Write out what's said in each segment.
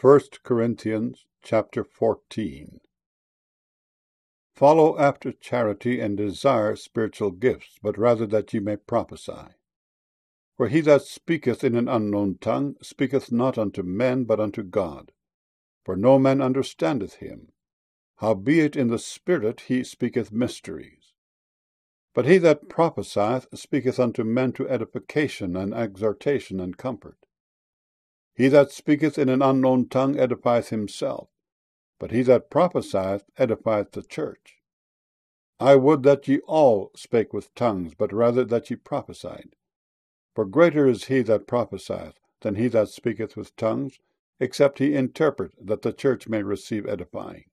1 Corinthians chapter 14. Follow after charity and desire spiritual gifts, but rather that ye may prophesy. For he that speaketh in an unknown tongue speaketh not unto men, but unto God. For no man understandeth him. Howbeit in the Spirit he speaketh mysteries. But he that prophesieth speaketh unto men to edification and exhortation and comfort. He that speaketh in an unknown tongue edifieth himself, but he that prophesieth edifieth the church. I would that ye all spake with tongues, but rather that ye prophesied. For greater is he that prophesieth than he that speaketh with tongues, except he interpret, that the church may receive edifying.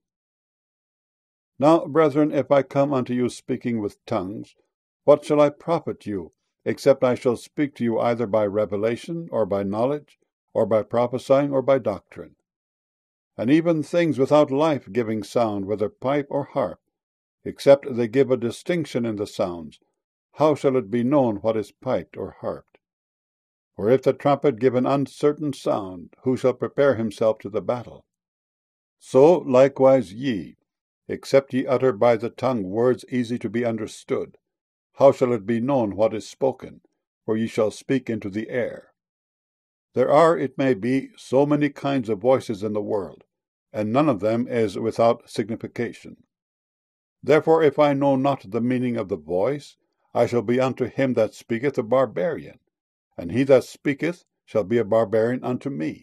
Now, brethren, if I come unto you speaking with tongues, what shall I profit you, except I shall speak to you either by revelation, or by knowledge, or by prophesying, or by doctrine? And even things without life-giving sound, whether pipe or harp, except they give a distinction in the sounds, how shall it be known what is piped or harped? For if the trumpet give an uncertain sound, who shall prepare himself to the battle? So likewise ye, except ye utter by the tongue words easy to be understood, how shall it be known what is spoken? For ye shall speak into the air. There are, it may be, so many kinds of voices in the world, and none of them is without signification. Therefore, if I know not the meaning of the voice, I shall be unto him that speaketh a barbarian, and he that speaketh shall be a barbarian unto me.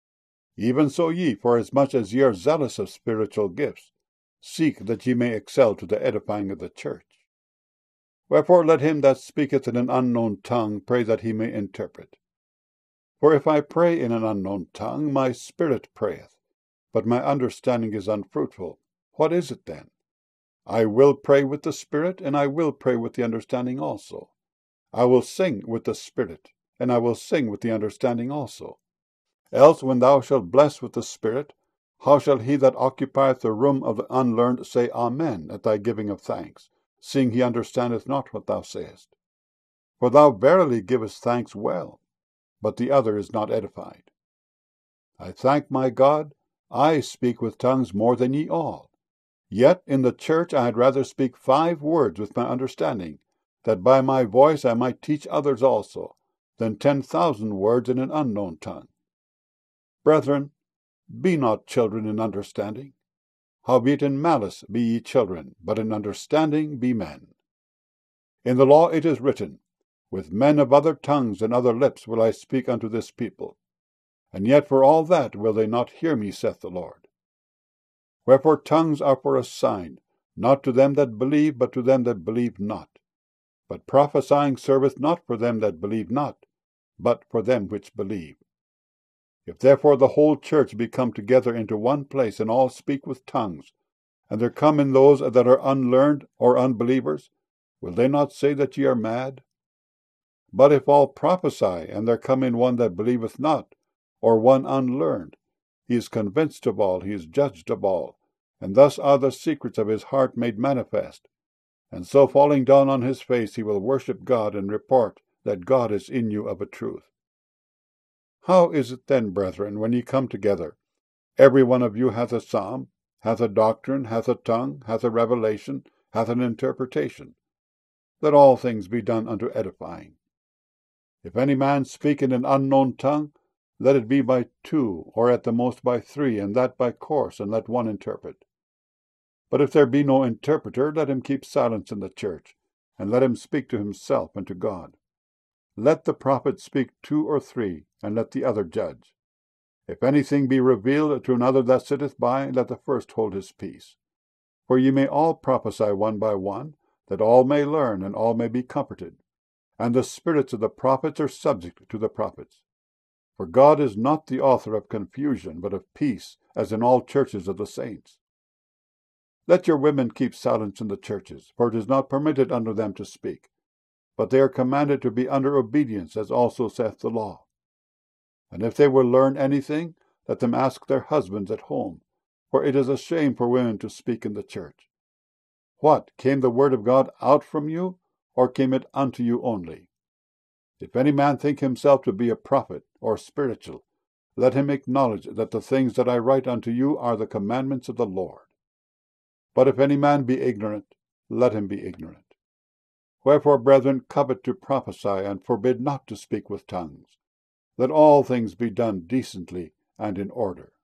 Even so ye, forasmuch as ye are zealous of spiritual gifts, seek that ye may excel to the edifying of the church. Wherefore let him that speaketh in an unknown tongue pray that he may interpret. For if I pray in an unknown tongue, my spirit prayeth, but my understanding is unfruitful. What is it then? I will pray with the Spirit, and I will pray with the understanding also. I will sing with the Spirit, and I will sing with the understanding also. Else when thou shalt bless with the Spirit, how shall he that occupieth the room of the unlearned say Amen at thy giving of thanks, seeing he understandeth not what thou sayest? For thou verily givest thanks well, but the other is not edified. I thank my God, I speak with tongues more than ye all. Yet in the church I had rather speak 5 words with my understanding, that by my voice I might teach others also, than 10,000 words in an unknown tongue. Brethren, be not children in understanding. Howbeit in malice be ye children, but in understanding be men. In the law it is written, With men of other tongues and other lips will I speak unto this people. And yet for all that will they not hear me, saith the Lord. Wherefore tongues are for a sign, not to them that believe, but to them that believe not. But prophesying serveth not for them that believe not, but for them which believe. If therefore the whole church be come together into one place, and all speak with tongues, and there come in those that are unlearned or unbelievers, will they not say that ye are mad? But if all prophesy, and there come in one that believeth not, or one unlearned, he is convinced of all, he is judged of all, and thus are the secrets of his heart made manifest. And so falling down on his face he will worship God, and report that God is in you of a truth. How is it then, brethren, when ye come together, every one of you hath a psalm, hath a doctrine, hath a tongue, hath a revelation, hath an interpretation? Let all things be done unto edifying. If any man speak in an unknown tongue, let it be by 2, or at the most by 3, and that by course, and let one interpret. But if there be no interpreter, let him keep silence in the church, and let him speak to himself and to God. Let the prophet speak 2 or 3, and let the other judge. If anything be revealed to another that sitteth by, let the first hold his peace. For ye may all prophesy one by one, that all may learn, and all may be comforted. And the spirits of the prophets are subject to the prophets. For God is not the author of confusion, but of peace, as in all churches of the saints. Let your women keep silence in the churches, for it is not permitted unto them to speak, but they are commanded to be under obedience, as also saith the law. And if they will learn anything, let them ask their husbands at home, for it is a shame for women to speak in the church. What, came the word of God out from you, or came it unto you only? If any man think himself to be a prophet, or spiritual, let him acknowledge that the things that I write unto you are the commandments of the Lord. But if any man be ignorant, let him be ignorant. Wherefore, brethren, covet to prophesy, and forbid not to speak with tongues. Let all things be done decently and in order.